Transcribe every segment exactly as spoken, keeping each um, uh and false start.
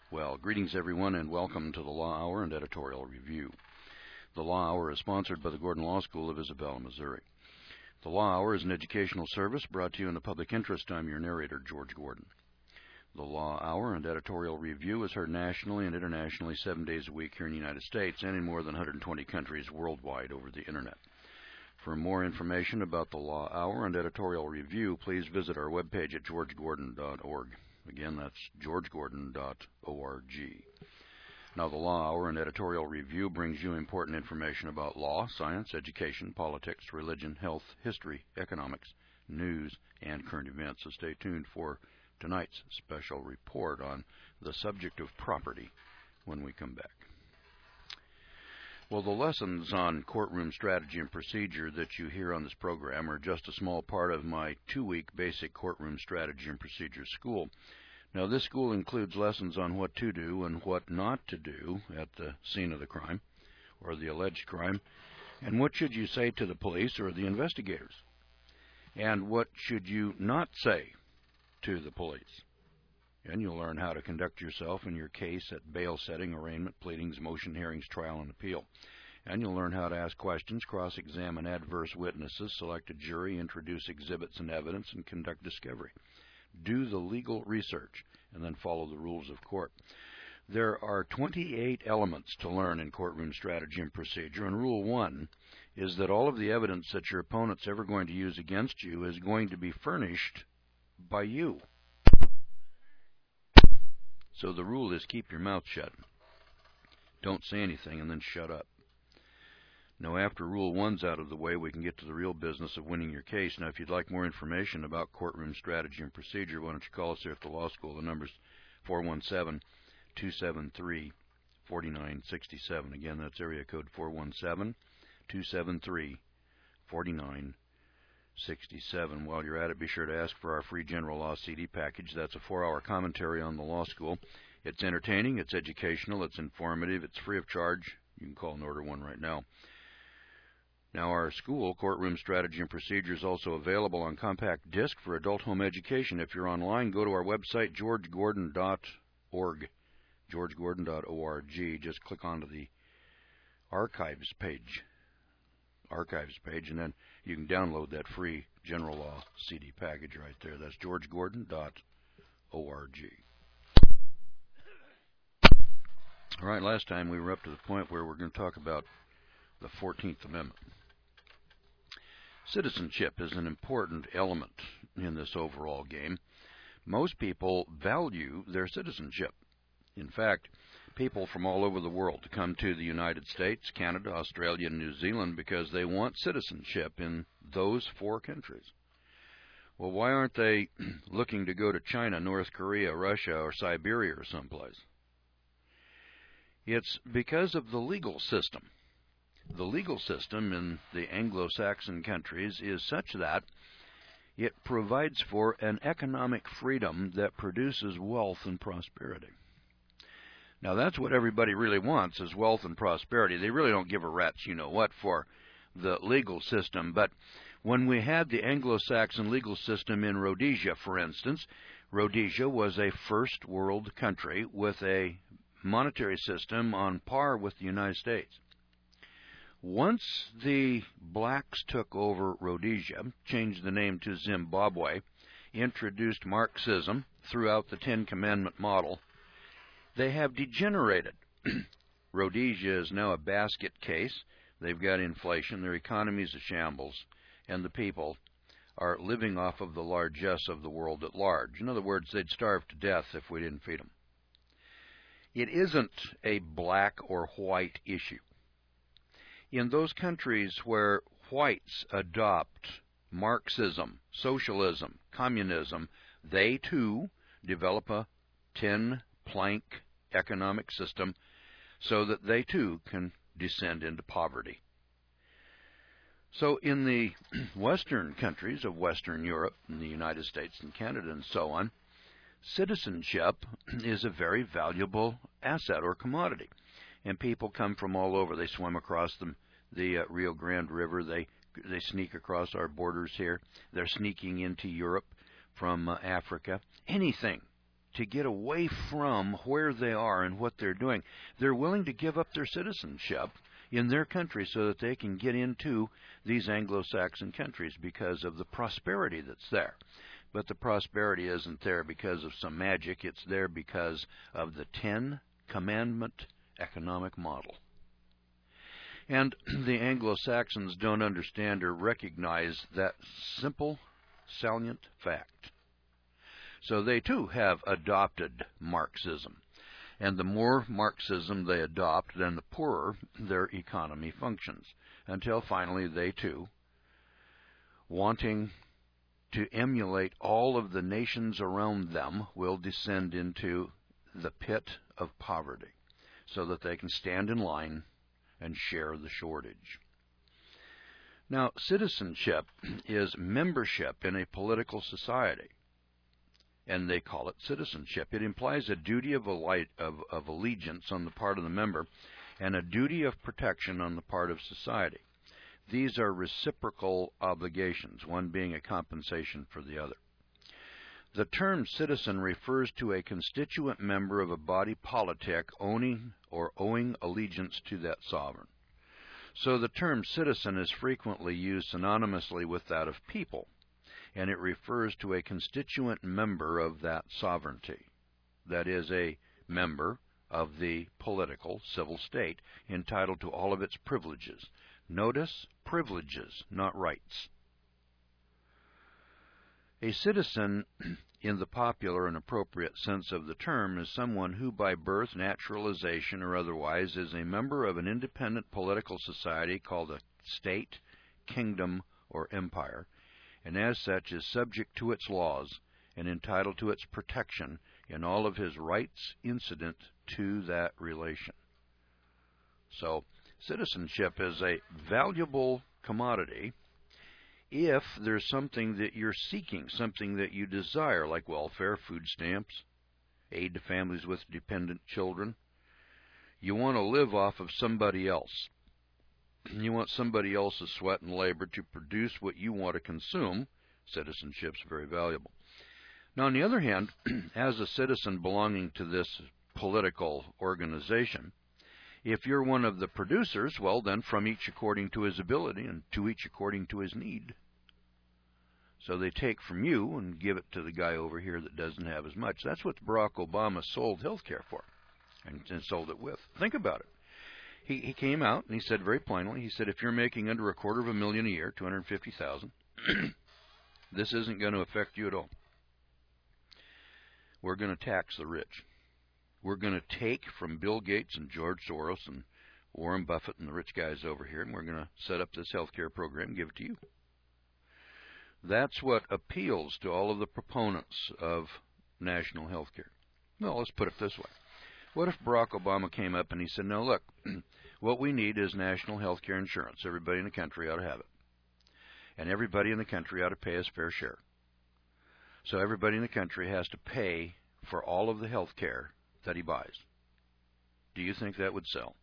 Well, greetings everyone and welcome to the Law Hour and Editorial Review. The Law Hour is sponsored by the Gordon Law School of Isabella, Missouri. The Law Hour is an educational service brought to you in the public interest. I'm your narrator, George Gordon. The Law Hour and Editorial Review is heard nationally and internationally seven days a week here in the United States and in more than one hundred twenty countries worldwide over the Internet. For more information about the Law Hour and Editorial Review, please visit our webpage at george gordon dot org. Again, that's george gordon dot org. Now, the Law Hour and Editorial Review brings you important information about law, science, education, politics, religion, health, history, economics, news, and current events. So stay tuned for tonight's special report on the subject of property when we come back. Well, the lessons on courtroom strategy and procedure that you hear on this program are just a small part of my two-week basic courtroom strategy and procedure school. Now, this school includes lessons on what to do and what not to do at the scene of the crime or the alleged crime, and what should you say to the police or the investigators, and what should you not say to the police. And you'll learn how to conduct yourself in your case at bail setting, arraignment, pleadings, motion hearings, trial, and appeal. And you'll learn how to ask questions, cross-examine adverse witnesses, select a jury, introduce exhibits and evidence, and conduct discovery. Do the legal research, and then follow the rules of court. There are twenty-eight elements to learn in courtroom strategy and procedure, and Rule one is that all of the evidence that your opponent's ever going to use against you is going to be furnished by you. So the rule is keep your mouth shut. Don't say anything and then shut up. Now, after Rule one's out of the way, we can get to the real business of winning your case. Now, if you'd like more information about courtroom strategy and procedure, why don't you call us here at the law school. The number's four one seven, two seven three, four nine six seven. Again, that's area code four one seven, two seven three, four nine six seven. While you're at it, be sure to ask for our free general law C D package. That's a four-hour commentary on the law school. It's entertaining, it's educational, it's informative, it's free of charge. You can call and order one right now. Now, our school, Courtroom Strategy and Procedure, is also available on compact disc for adult home education. If you're online, go to our website, george gordon dot org, george gordon dot org. Just click onto the archives page, archives page, and then you can download that free general law C D package right there. That's george gordon dot org. All right, last time we were up to the point where we're going to talk about the fourteenth Amendment. Citizenship is an important element in this overall game. Most people value their citizenship. In fact, people from all over the world come to the United States, Canada, Australia, and New Zealand because they want citizenship in those four countries. Well, why aren't they looking to go to China, North Korea, Russia, or Siberia or someplace? It's because of the legal system. The legal system in the Anglo-Saxon countries is such that it provides for an economic freedom that produces wealth and prosperity. Now, that's what everybody really wants, is wealth and prosperity. They really don't give a rat's you-know-what for the legal system. But when we had the Anglo-Saxon legal system in Rhodesia, for instance, Rhodesia was a first world country with a monetary system on par with the United States. Once the blacks took over Rhodesia, changed the name to Zimbabwe, introduced Marxism throughout the Ten Commandment model, they have degenerated. Rhodesia is now a basket case. They've got inflation, their economy is a shambles, and the people are living off of the largesse of the world at large. In other words, they'd starve to death if we didn't feed them. It isn't a black or white issue. In those countries where whites adopt Marxism, socialism, communism, they too develop a ten-plank economic system so that they too can descend into poverty. So in the Western countries of Western Europe and the United States and Canada and so on, citizenship is a very valuable asset or commodity. And people come from all over. They swim across the, the uh, Rio Grande River. They they sneak across our borders here. They're sneaking into Europe from uh, Africa. Anything to get away from where they are and what they're doing. They're willing to give up their citizenship in their country so that they can get into these Anglo-Saxon countries because of the prosperity that's there. But the prosperity isn't there because of some magic. It's there because of the Ten Commandment economic model. And the Anglo-Saxons don't understand or recognize that simple, salient fact. So they too have adopted Marxism. And the more Marxism they adopt, then the poorer their economy functions, until finally they too, wanting to emulate all of the nations around them, will descend into the pit of poverty, so that they can stand in line and share the shortage. Now, citizenship is membership in a political society, and they call it citizenship. It implies a duty of, of, of allegiance on the part of the member and a duty of protection on the part of society. These are reciprocal obligations, one being a compensation for the other. The term citizen refers to a constituent member of a body politic owning or owing allegiance to that sovereign. So the term citizen is frequently used synonymously with that of people, and it refers to a constituent member of that sovereignty, that is, a member of the political civil state, entitled to all of its privileges. Notice, privileges, not rights. A citizen, in the popular and appropriate sense of the term, is someone who by birth, naturalization, or otherwise is a member of an independent political society called a state, kingdom, or empire, and as such is subject to its laws and entitled to its protection in all of his rights incident to that relation. So, citizenship is a valuable commodity if there's something that you're seeking, something that you desire, like welfare, food stamps, aid to families with dependent children. You want to live off of somebody else. You want somebody else's sweat and labor to produce what you want to consume. Citizenship's very valuable. Now, on the other hand, as a citizen belonging to this political organization, if you're one of the producers, well, then from each according to his ability and to each according to his need. So they take from you and give it to the guy over here that doesn't have as much. That's what Barack Obama sold health care for and, and sold it with. Think about it. He, he came out and he said very plainly, he said, if you're making under a quarter of a million a year, two hundred fifty thousand dollars, this isn't going to affect you at all. We're going to tax the rich. We're going to take from Bill Gates and George Soros and Warren Buffett and the rich guys over here, and we're going to set up this health care program and give it to you. That's what appeals to all of the proponents of national health care. Well, let's put it this way. What if Barack Obama came up and he said, no, look, what we need is national health care insurance. Everybody in the country ought to have it. And everybody in the country ought to pay his fair share. So everybody in the country has to pay for all of the health care that he buys. Do you think that would sell?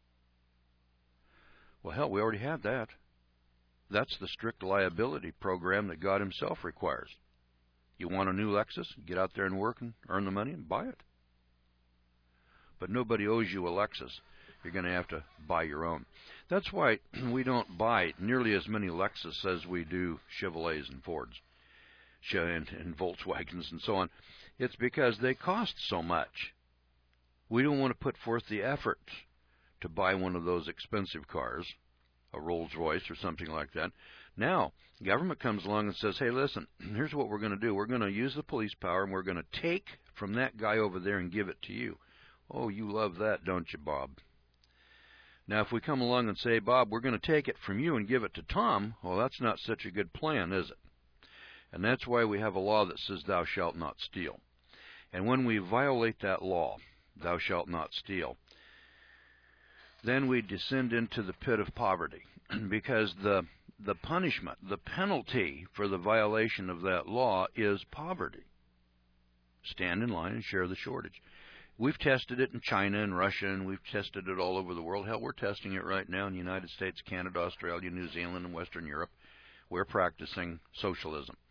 Well, hell, we already have that. That's the strict liability program that God himself requires. You want a new Lexus? Get out there and work and earn the money and buy it. But nobody owes you a Lexus. You're going to have to buy your own. That's why we don't buy nearly as many Lexus as we do Chevrolets and Fords and, and Volkswagens and so on. It's because they cost so much. We don't want to put forth the effort to buy one of those expensive cars, a Rolls-Royce or something like that. Now, the government comes along and says, hey, listen, here's what we're going to do. We're going to use the police power, and we're going to take from that guy over there and give it to you. Oh, you love that, don't you, Bob? Now, if we come along and say, Bob, we're going to take it from you and give it to Tom, well, that's not such a good plan, is it? And that's why we have a law that says thou shalt not steal. And when we violate that law, thou shalt not steal, then we descend into the pit of poverty, because the the punishment, the penalty for the violation of that law is poverty. Stand in line and share the shortage. We've tested it in China and Russia, and we've tested it all over the world. Hell, we're testing it right now in the United States, Canada, Australia, New Zealand, and Western Europe. We're practicing socialism.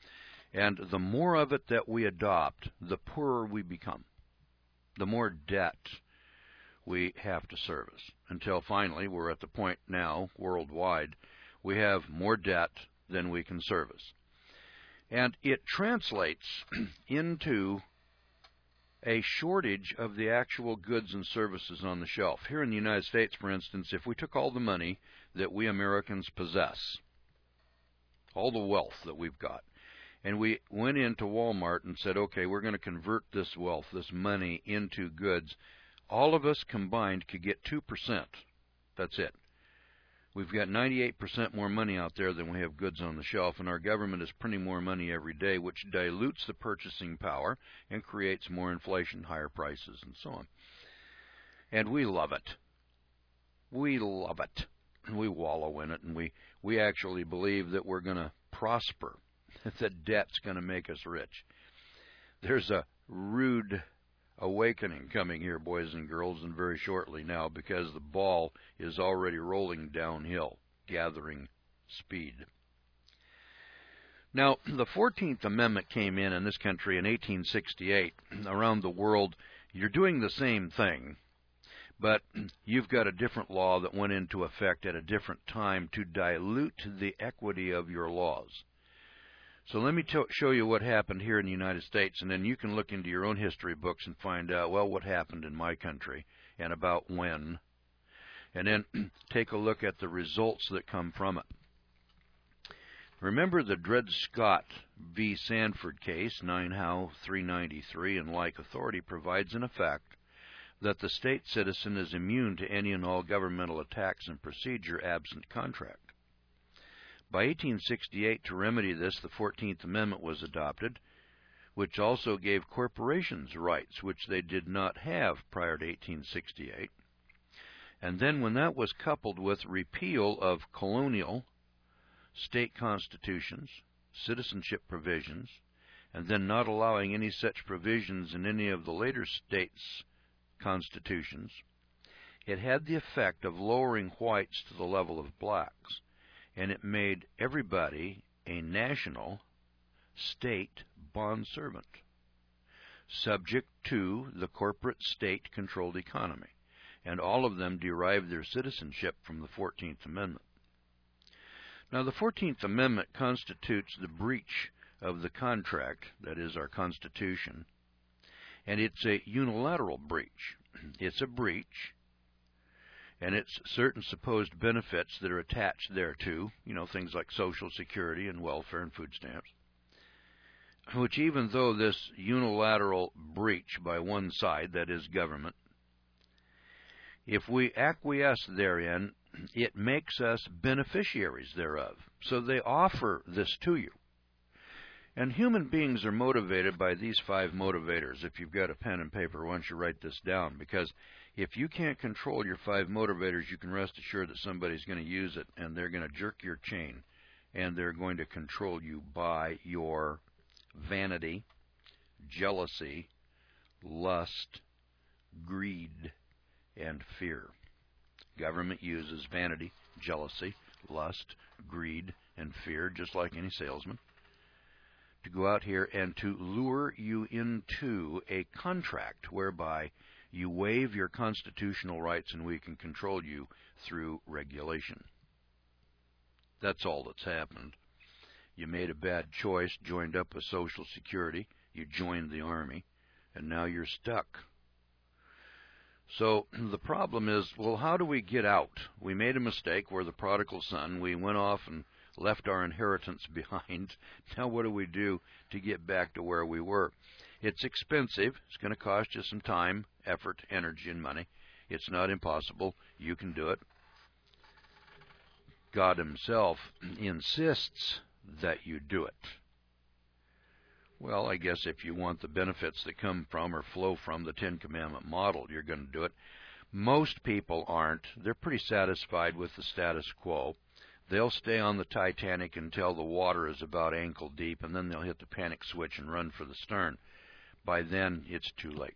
And the more of it that we adopt, the poorer we become, the more debt we have to service, until finally we're at the point now, worldwide, we have more debt than we can service. And it translates into a shortage of the actual goods and services on the shelf. Here in the United States, for instance, if we took all the money that we Americans possess, all the wealth that we've got, and we went into Walmart and said, okay, we're going to convert this wealth, this money, into goods, all of us combined could get two percent. That's it. We've got ninety-eight percent more money out there than we have goods on the shelf, and our government is printing more money every day, which dilutes the purchasing power and creates more inflation, higher prices, and so on. And we love it. We love it. We wallow in it, and we, we actually believe that we're going to prosper, that debt's going to make us rich. There's a rude awakening coming here, boys and girls, and very shortly now, because the ball is already rolling downhill, gathering speed. Now, the fourteenth Amendment came in in this country in eighteen sixty-eight. Around the world, you're doing the same thing, but you've got a different law that went into effect at a different time to dilute the equity of your laws. So let me show you what happened here in the United States, and then you can look into your own history books and find out, well, what happened in my country and about when. And then take a look at the results that come from it. Remember the Dred Scott v. Sanford case, nine How three ninety-three, and like authority provides in effect that the state citizen is immune to any and all governmental attacks and procedure absent contract. By eighteen sixty-eight, to remedy this, the fourteenth Amendment was adopted, which also gave corporations rights which they did not have prior to eighteen sixty-eight. And then when that was coupled with repeal of colonial state constitutions, citizenship provisions, and then not allowing any such provisions in any of the later states' constitutions, it had the effect of lowering whites to the level of blacks. And it made everybody a national state bondservant, subject to the corporate state-controlled economy. And all of them derived their citizenship from the fourteenth Amendment. Now, the fourteenth Amendment constitutes the breach of the contract, that is, our Constitution, and it's a unilateral breach. It's a breach, and it's certain supposed benefits that are attached thereto, you know, things like Social Security and welfare and food stamps, which even though this unilateral breach by one side, that is government, if we acquiesce therein, it makes us beneficiaries thereof. So they offer this to you. And human beings are motivated by these five motivators. If you've got a pen and paper, why don't you write this down? Because if you can't control your five motivators, you can rest assured that somebody's going to use it, and they're going to jerk your chain, and they're going to control you by your vanity, jealousy, lust, greed, and fear. Government uses vanity, jealousy, lust, greed, and fear, just like any salesman, to go out here and to lure you into a contract whereby you waive your constitutional rights and we can control you through regulation. That's all that's happened. You made a bad choice, joined up with Social Security, you joined the Army, and now you're stuck. So the problem is, well, how do we get out? We made a mistake. We're the prodigal son. We went off and left our inheritance behind. Now what do we do to get back to where we were? It's expensive. It's going to cost you some time, effort, energy, and money. It's not impossible. You can do it. God himself insists that you do it. Well, I guess if you want the benefits that come from or flow from the Ten Commandment model, you're going to do it. Most people aren't. They're pretty satisfied with the status quo. They'll stay on the Titanic until the water is about ankle deep, and then they'll hit the panic switch and run for the stern. By then, it's too late.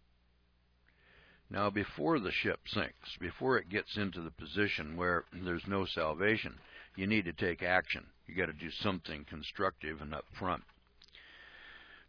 Now, before the ship sinks, before it gets into the position where there's no salvation, you need to take action. You got to do something constructive and up front.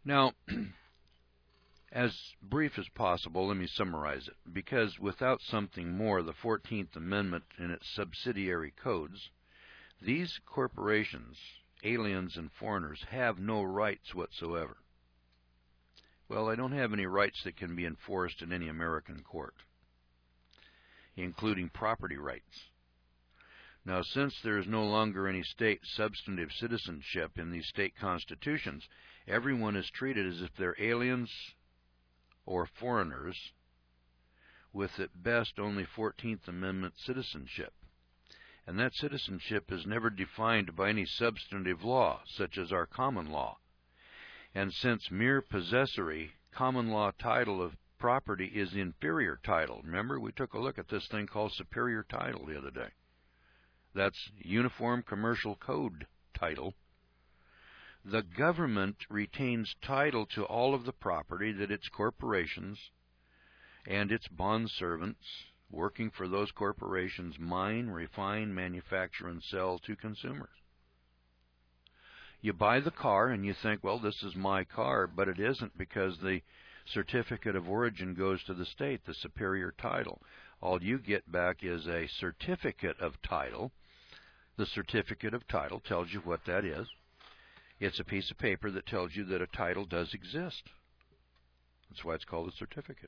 Now, as brief as possible, let me summarize it, because without something more, the fourteenth Amendment and its subsidiary codes, these corporations, aliens and foreigners, have no rights whatsoever. Well, they don't have any rights that can be enforced in any American court, including property rights. Now, since there is no longer any state substantive citizenship in these state constitutions, everyone is treated as if they're aliens or foreigners with at best only fourteenth Amendment citizenship. And that citizenship is never defined by any substantive law, such as our common law. And since mere possessory common law title of property is inferior title, remember we took a look at this thing called superior title the other day. That's Uniform Commercial Code title. The government retains title to all of the property that its corporations and its bond servants working for those corporations mine, refine, manufacture, and sell to consumers. You buy the car and you think, well, this is my car, but it isn't, because the certificate of origin goes to the state, the superior title. All you get back is a certificate of title. The certificate of title tells you what that is. It's a piece of paper that tells you that a title does exist. That's why it's called a certificate.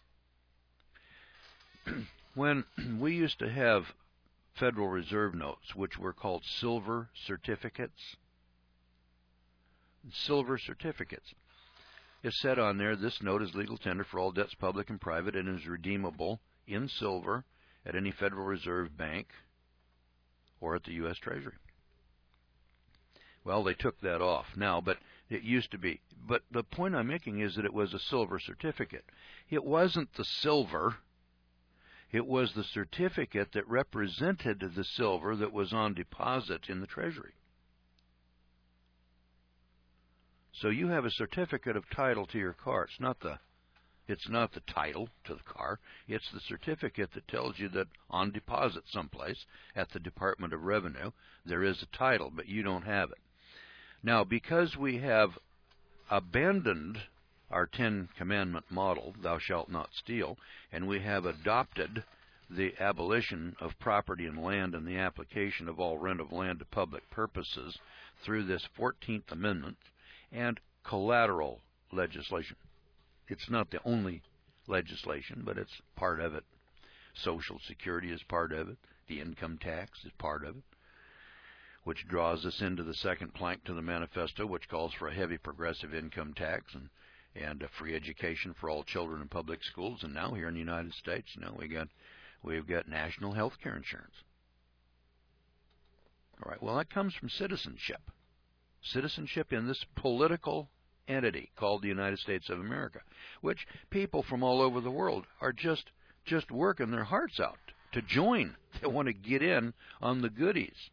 When we used to have Federal Reserve notes, which were called silver certificates, silver certificates, it said on there, this note is legal tender for all debts public and private and is redeemable in silver at any Federal Reserve bank or at the U S Treasury. Well, they took that off now, but it used to be. But the point I'm making is that it was a silver certificate. It wasn't the silver. It was the certificate that represented the silver that was on deposit in the Treasury. So you have a certificate of title to your car. It's not the It's not the title to the car. It's the certificate that tells you that on deposit someplace at the Department of Revenue there is a title, but you don't have it. Now, because we have abandoned our Ten Commandment model, thou shalt not steal, and we have adopted the abolition of property and land and the application of all rent of land to public purposes through this fourteenth Amendment and collateral legislation. It's not the only legislation, but it's part of it. Social Security is part of it. The income tax is part of it, which draws us into the second plank to the manifesto, which calls for a heavy progressive income tax and, and a free education for all children in public schools. And now here in the United States, you know, we got, we've got national health care insurance. All right, well, that comes from citizenship. Citizenship in this political entity called the United States of America, which people from all over the world are just just working their hearts out to join. They want to get in on the goodies.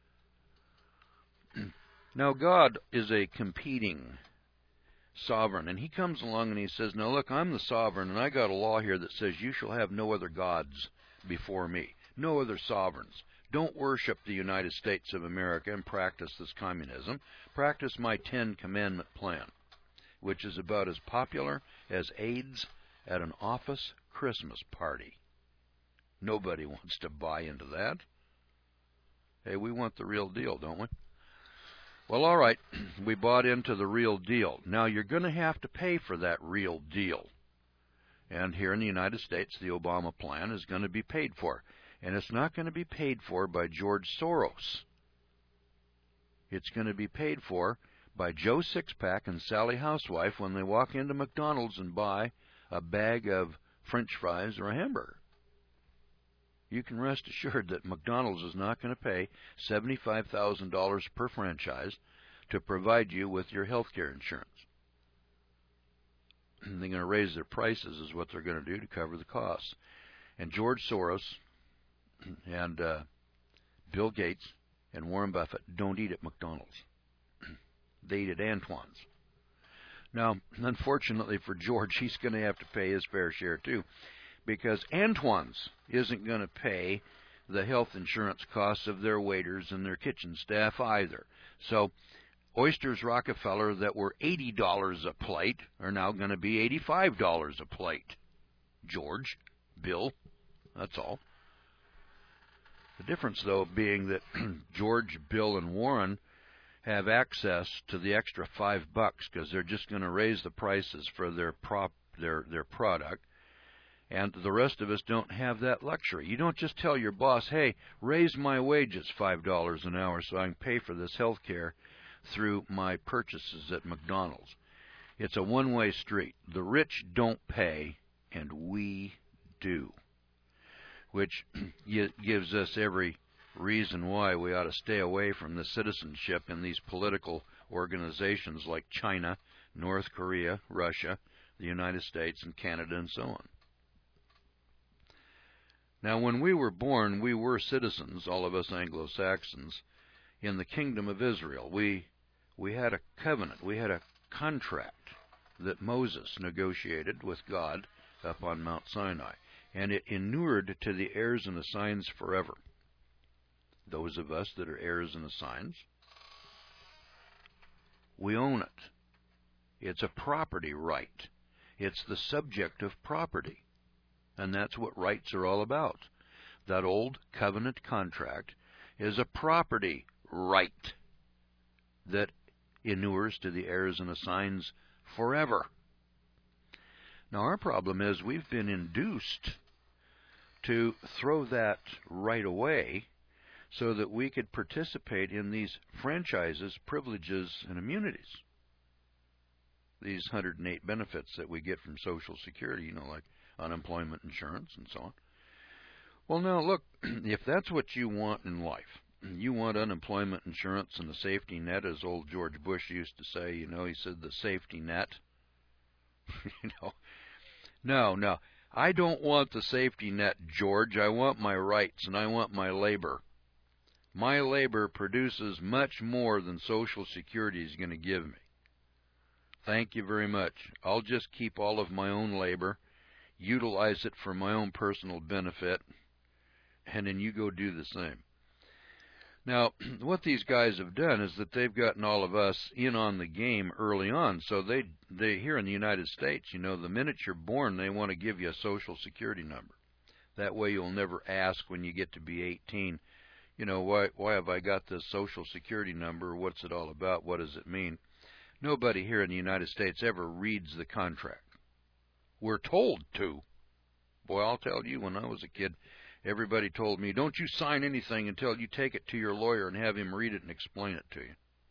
Now, God is a competing sovereign, and he comes along and he says, now look, I'm the sovereign, and I got a law here that says you shall have no other gods before me, no other sovereigns. Don't worship the United States of America and practice this communism. Practice my Ten Commandment plan, which is about as popular as AIDS at an office Christmas party. Nobody wants to buy into that. Hey, we want the real deal, don't we? Well, all right, we bought into the real deal. Now, you're going to have to pay for that real deal. And here in the United States, the Obama plan is going to be paid for. And it's not going to be paid for by George Soros. It's going to be paid for by Joe Sixpack and Sally Housewife when they walk into McDonald's and buy a bag of French fries or a hamburger. You can rest assured that McDonald's is not going to pay seventy-five thousand dollars per franchise to provide you with your health care insurance. They're going to raise their prices is what they're going to do to cover the costs. And George Soros and uh, Bill Gates and Warren Buffett don't eat at McDonald's. They eat at Antoine's. Now, unfortunately for George, he's going to have to pay his fair share too, because Antoine's isn't going to pay the health insurance costs of their waiters and their kitchen staff either. So oysters Rockefeller that were eighty dollars a plate are now going to be eighty-five dollars a plate. George, Bill, that's all. The difference, though, being that George, Bill, and Warren have access to the extra five bucks because they're just going to raise the prices for their prop, their their product, and the rest of us don't have that luxury. You don't just tell your boss, "Hey, raise my wages five dollars an hour so I can pay for this health care through my purchases at McDonald's." It's a one-way street. The rich don't pay, and we do, which gives us every reason why we ought to stay away from the citizenship in these political organizations like China, North Korea, Russia, the United States, and Canada, and so on. Now, when we were born, we were citizens, all of us Anglo-Saxons, in the Kingdom of Israel. We, we had a covenant, we had a contract that Moses negotiated with God up on Mount Sinai, and it inured to the heirs and assigns forever. Those of us that are heirs and assigns, we own it. It's a property right. It's the subject of property. And that's what rights are all about. That old covenant contract is a property right that inures to the heirs and assigns forever. Now, our problem is we've been induced to throw that right away so that we could participate in these franchises, privileges, and immunities. These one hundred eight benefits that we get from Social Security, you know, like unemployment insurance and so on. Well, now, look, if that's what you want in life, you want unemployment insurance and the safety net, as old George Bush used to say, you know, he said the safety net. you know, no, no, I don't want the safety net, George. I want my rights and I want my labor. My labor produces much more than Social Security is going to give me. Thank you very much. I'll just keep all of my own labor, utilize it for my own personal benefit, and then you go do the same. Now, what these guys have done is that they've gotten all of us in on the game early on. So they, they here in the United States, you know, the minute you're born, they want to give you a Social Security number. That way you'll never ask when you get to be eighteen, you know, why, why have I got this Social Security number? What's it all about? What does it mean? Nobody here in the United States ever reads the contract. We're told to. Boy, I'll tell you, when I was a kid, everybody told me, don't you sign anything until you take it to your lawyer and have him read it and explain it to you.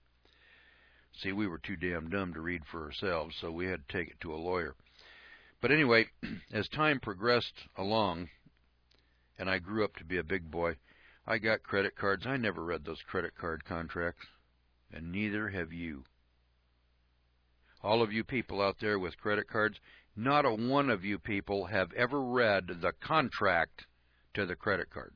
See, we were too damn dumb to read for ourselves, so we had to take it to a lawyer. But anyway, as time progressed along, and I grew up to be a big boy, I got credit cards. I never read those credit card contracts, and neither have you. All of you people out there with credit cards, not a one of you people have ever read the contract to the credit card.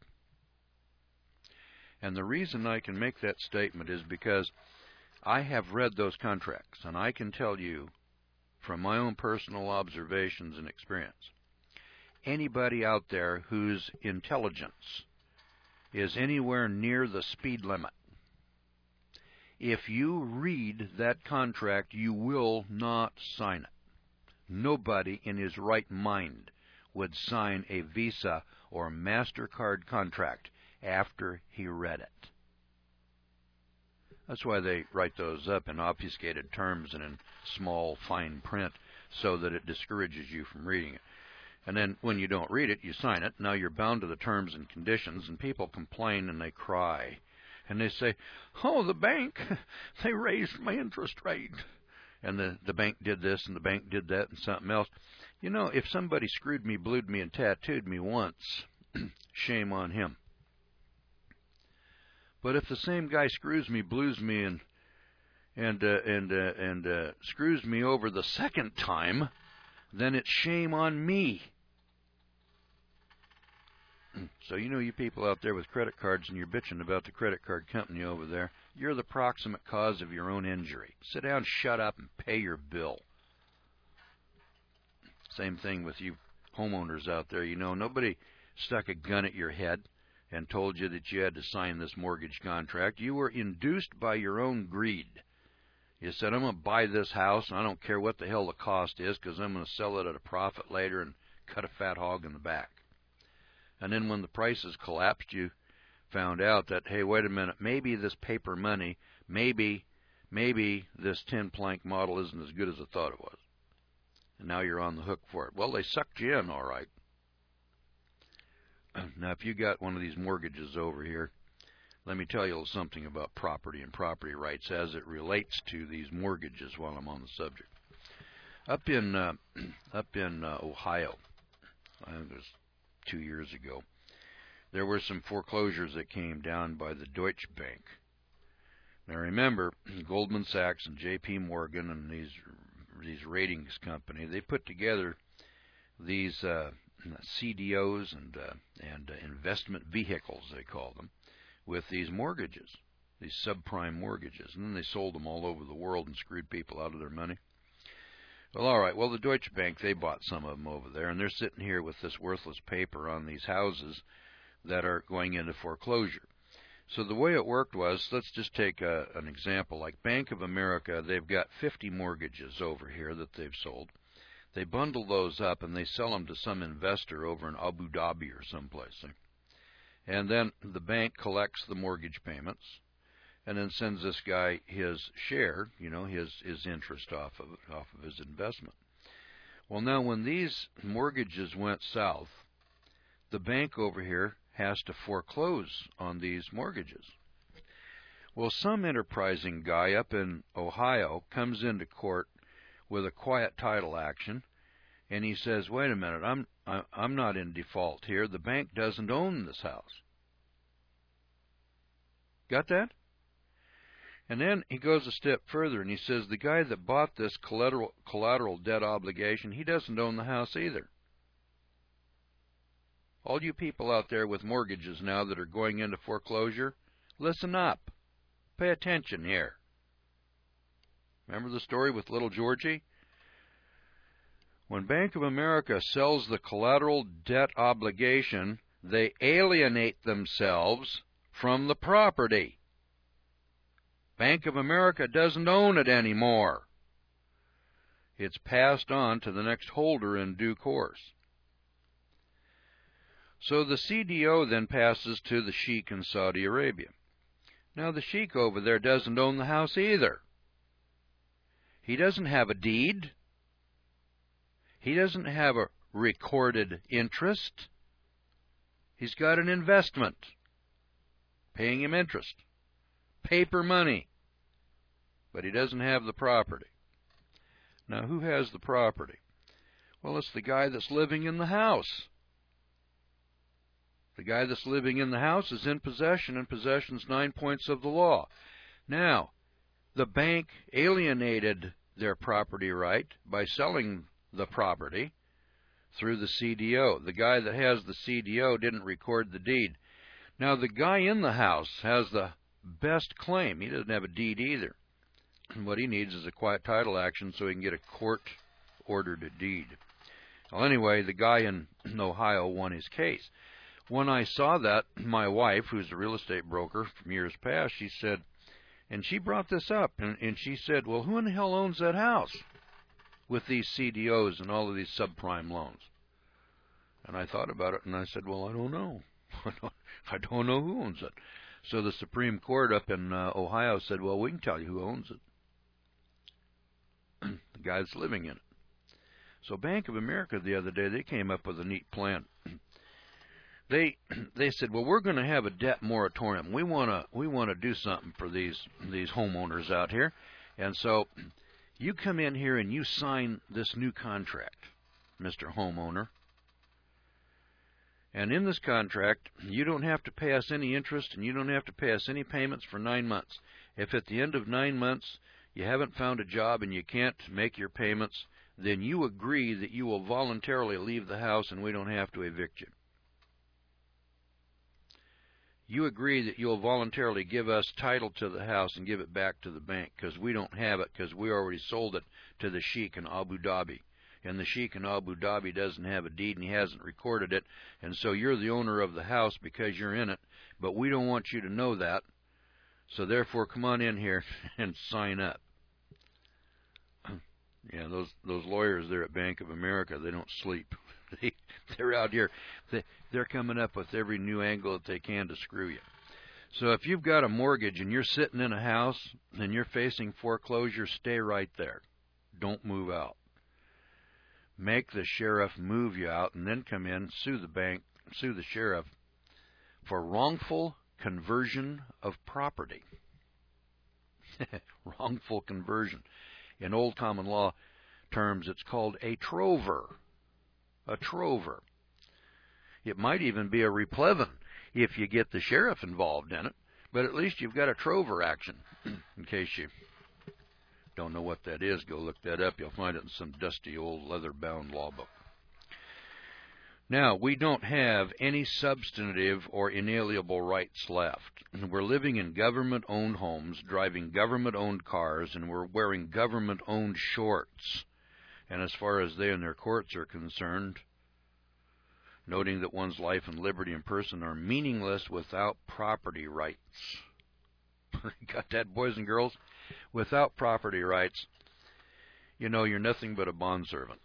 And the reason I can make that statement is because I have read those contracts, and I can tell you from my own personal observations and experience, anybody out there whose intelligence is anywhere near the speed limit, if you read that contract, you will not sign it. Nobody in his right mind would sign a Visa or MasterCard contract after he read it. That's why they write those up in obfuscated terms and in small, fine print so that it discourages you from reading it. And then when you don't read it, you sign it. Now you're bound to the terms and conditions, and people complain and they cry. And they say, oh, the bank, they raised my interest rate. And the, the bank did this and the bank did that and something else. You know, if somebody screwed me, blued me, and tattooed me once, shame on him. But if the same guy screws me, blues me, and and uh, and uh, and uh, screws me over the second time, then it's shame on me. So you know, you people out there with credit cards and you're bitching about the credit card company over there, you're the proximate cause of your own injury. Sit down, shut up, and pay your bill. Same thing with you homeowners out there. You know, nobody stuck a gun at your head and told you that you had to sign this mortgage contract. You were induced by your own greed. You said, I'm going to buy this house, and I don't care what the hell the cost is, because I'm going to sell it at a profit later and cut a fat hog in the back. And then when the prices collapsed, you found out that, hey, wait a minute, maybe this paper money, maybe, maybe this tin plank model isn't as good as I thought it was. And now you're on the hook for it. Well, they sucked you in, all right. Now, if you got one of these mortgages over here, let me tell you something about property and property rights as it relates to these mortgages while I'm on the subject. Up in uh, up in uh, Ohio, I think it was two years ago, there were some foreclosures that came down by the Deutsche Bank. Now remember, Goldman Sachs and J P Morgan and these these ratings company, they put together these uh, C D Os and uh, and uh, investment vehicles, they call them, with these mortgages, these subprime mortgages, and then they sold them all over the world and screwed people out of their money. Well, all right, well, the Deutsche Bank, they bought some of them over there, and they're sitting here with this worthless paper on these houses that are going into foreclosure. So the way it worked was, let's just take a, an example, like Bank of America, they've got fifty mortgages over here that they've sold. They bundle those up, and they sell them to some investor over in Abu Dhabi or someplace. And then the bank collects the mortgage payments and then sends this guy his share, you know, his, his interest off of, off of his investment. Well, now when these mortgages went south, the bank over here has to foreclose on these mortgages. Well, some enterprising guy up in Ohio comes into court with a quiet title action, and he says, wait a minute, I'm I'm not in default here. The bank doesn't own this house. Got that? And then he goes a step further, and he says the guy that bought this collateral, collateral debt obligation, he doesn't own the house either. All you people out there with mortgages now that are going into foreclosure, listen up. Pay attention here. Remember the story with little Georgie? When Bank of America sells the collateral debt obligation, they alienate themselves from the property. Bank of America doesn't own it anymore. It's passed on to the next holder in due course. So the C D O then passes to the sheik in Saudi Arabia. Now the sheik over there doesn't own the house either. He doesn't have a deed. He doesn't have a recorded interest. He's got an investment paying him interest, paper money, but he doesn't have the property. Now, who has the property? Well, it's the guy that's living in the house. The guy that's living in the house is in possession, and possession's nine points of the law. Now, the bank alienated their property right by selling the property through the C D O. The guy that has the C D O didn't record the deed. Now, the guy in the house has the best claim. He doesn't have a deed either. What he needs is a quiet title action so he can get a court-ordered deed. Well, anyway, the guy in Ohio won his case. When I saw that, my wife, who's a real estate broker from years past, she said, and she brought this up, and, and she said, well, who in the hell owns that house with these C D Os and all of these subprime loans? And I thought about it, and I said, well, I don't know. I don't know who owns it. So the Supreme Court up in uh, Ohio said, well, we can tell you who owns it. The guy that's living in it. So Bank of America the other day, they came up with a neat plan. They they said, well, we're going to have a debt moratorium. We want to we want to do something for these these homeowners out here. And so you come in here and you sign this new contract, Mister Homeowner. And in this contract, you don't have to pay us any interest and you don't have to pay us any payments for nine months. If at the end of nine months you haven't found a job and you can't make your payments, then you agree that you will voluntarily leave the house and we don't have to evict you. You agree that you'll voluntarily give us title to the house and give it back to the bank because we don't have it because we already sold it to the sheik in Abu Dhabi. And the sheik in Abu Dhabi doesn't have a deed and he hasn't recorded it. And so you're the owner of the house because you're in it. But we don't want you to know that. So therefore, come on in here and sign up. Yeah, those those lawyers there at Bank of America, they don't sleep. They, they're out here. They, they're coming up with every new angle that they can to screw you. So if you've got a mortgage and you're sitting in a house and you're facing foreclosure, stay right there. Don't move out. Make the sheriff move you out and then come in, sue the bank, sue the sheriff for wrongful conversion of property. Wrongful conversion. In old common law terms, it's called a trover. A trover. It might even be a replevin if you get the sheriff involved in it, but at least you've got a trover action. In case you don't know what that is, go look that up. You'll find it in some dusty old leather-bound law book. Now, we don't have any substantive or inalienable rights left. We're living in government-owned homes, driving government-owned cars, and we're wearing government-owned shorts. And as far as they and their courts are concerned, noting that one's life and liberty and person are meaningless without property rights. Got that, boys and girls? Without property rights, you know, you're nothing but a bondservant.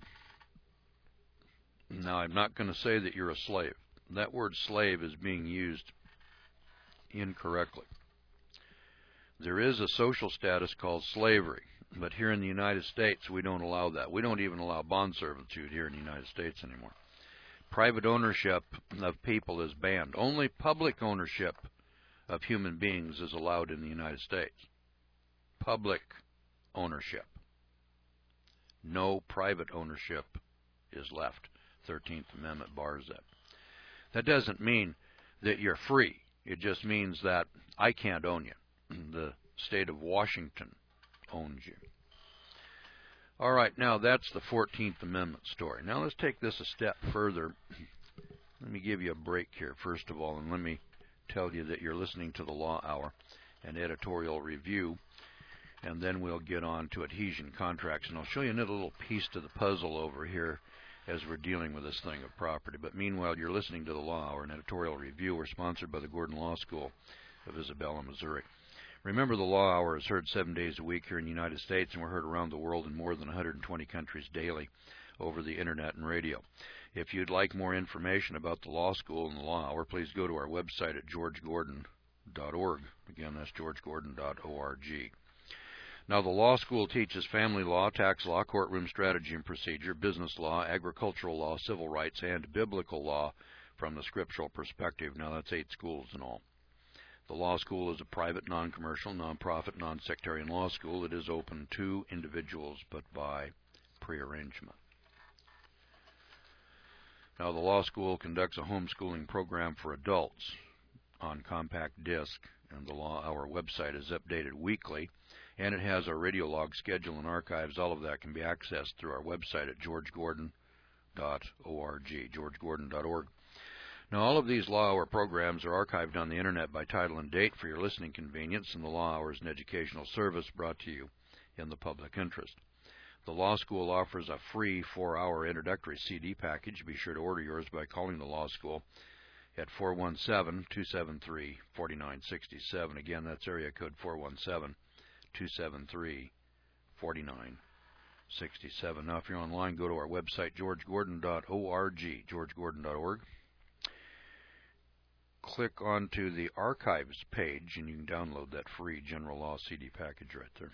Now, I'm not going to say that you're a slave. That word slave is being used incorrectly. There is a social status called slavery, but here in the United States, we don't allow that. We don't even allow bond servitude here in the United States anymore. Private ownership of people is banned. Only public ownership of human beings is allowed in the United States. Public ownership. No private ownership is left. thirteenth Amendment bars that. That doesn't mean that you're free. It just means that I can't own you. The state of Washington owns you. All right, now that's the fourteenth Amendment story. Now let's take this a step further. Let me give you a break here, first of all, and let me tell you that you're listening to the Law Hour and editorial review, and then we'll get on to adhesion contracts, and I'll show you another little piece to the puzzle over here as we're dealing with this thing of property. But meanwhile, you're listening to the Law Hour and editorial review. We're sponsored by the Gordon Law School of Isabella, Missouri. Remember, the Law Hour is heard seven days a week here in the United States, and we're heard around the world in more than one hundred twenty countries daily over the Internet and radio. If you'd like more information about the Law School and the Law Hour, please go to our website at george gordon dot org. Again, that's george gordon dot org. Now, the law school teaches family law, tax law, courtroom strategy and procedure, business law, agricultural law, civil rights, and biblical law from the scriptural perspective. Now, that's eight schools in all. The law school is a private, non-commercial, non-profit, non-sectarian law school. It is open to individuals, but by prearrangement. Now, the law school conducts a homeschooling program for adults on compact disc, and the Law Hour website is updated weekly, and it has our radio log schedule and archives. All of that can be accessed through our website at george gordon dot org, george gordon dot org. Now, all of these Law Hour programs are archived on the Internet by title and date for your listening convenience, and the Law Hour is an educational service brought to you in the public interest. The Law School offers a free four-hour introductory C D package. Be sure to order yours by calling the Law School at four one seven, two seven three, four nine six seven. Again, that's area code four one seven, two seven three, four nine six seven. Now, if you're online, go to our website, george gordon dot org, george gordon dot org. Click onto the archives page, and you can download that free general law C D package right there.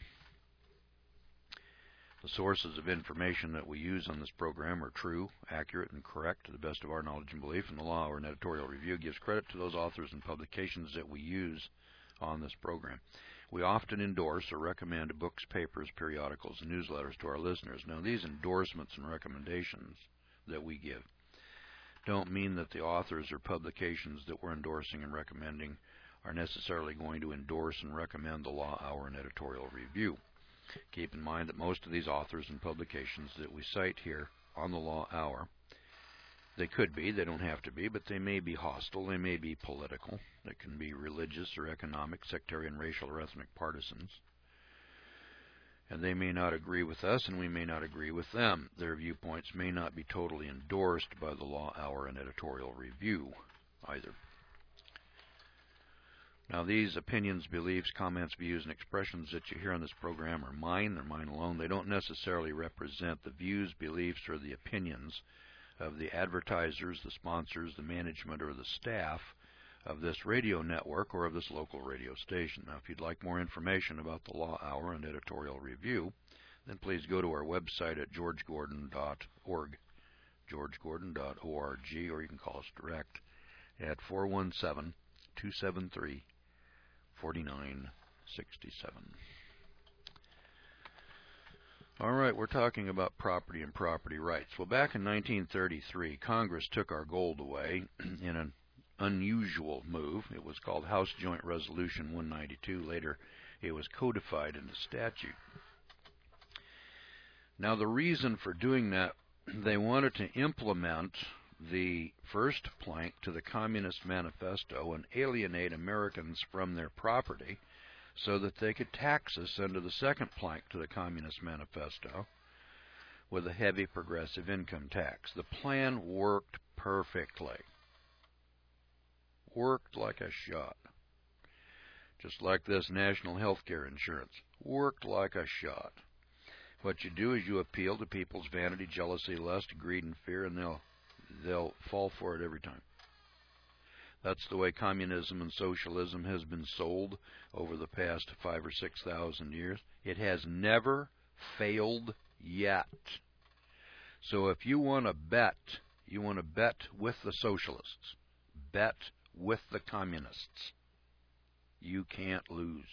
The sources of information that we use on this program are true, accurate, and correct to the best of our knowledge and belief, and the Law Hour and editorial review gives credit to those authors and publications that we use on this program. We often endorse or recommend books, papers, periodicals, and newsletters to our listeners. Now, these endorsements and recommendations that we give don't mean that the authors or publications that we're endorsing and recommending are necessarily going to endorse and recommend the Law Hour and editorial review. Keep in mind that most of these authors and publications that we cite here on the Law Hour, they could be, they don't have to be, but they may be hostile, they may be political, they can be religious or economic, sectarian, racial, or ethnic partisans. And they may not agree with us, and we may not agree with them. Their viewpoints may not be totally endorsed by the Law Hour and editorial review either. Now, these opinions, beliefs, comments, views, and expressions that you hear on this program are mine. They're mine alone. They don't necessarily represent the views, beliefs, or the opinions of the advertisers, the sponsors, the management, or the staff of this radio network or of this local radio station. Now, if you'd like more information about the Law Hour and editorial review, then please go to our website at george gordon dot org, george gordon dot org, or you can call us direct at four one seven, two seven three, four nine six seven. All right, we're talking about property and property rights. Well, back in nineteen thirty-three, Congress took our gold away in an unusual move. It was called House Joint Resolution one ninety-two. Later, it was codified into statute. Now, the reason for doing that, they wanted to implement the first plank to the Communist Manifesto and alienate Americans from their property so that they could tax us under the second plank to the Communist Manifesto with a heavy progressive income tax. The plan worked perfectly. Worked like a shot. Just like this national health care insurance. Worked like a shot. What you do is you appeal to people's vanity, jealousy, lust, greed, and fear, and they'll they'll fall for it every time. That's the way communism and socialism has been sold over the past five or six thousand years. It has never failed yet. So if you want to bet, you want to bet with the socialists, bet with the communists. You can't lose.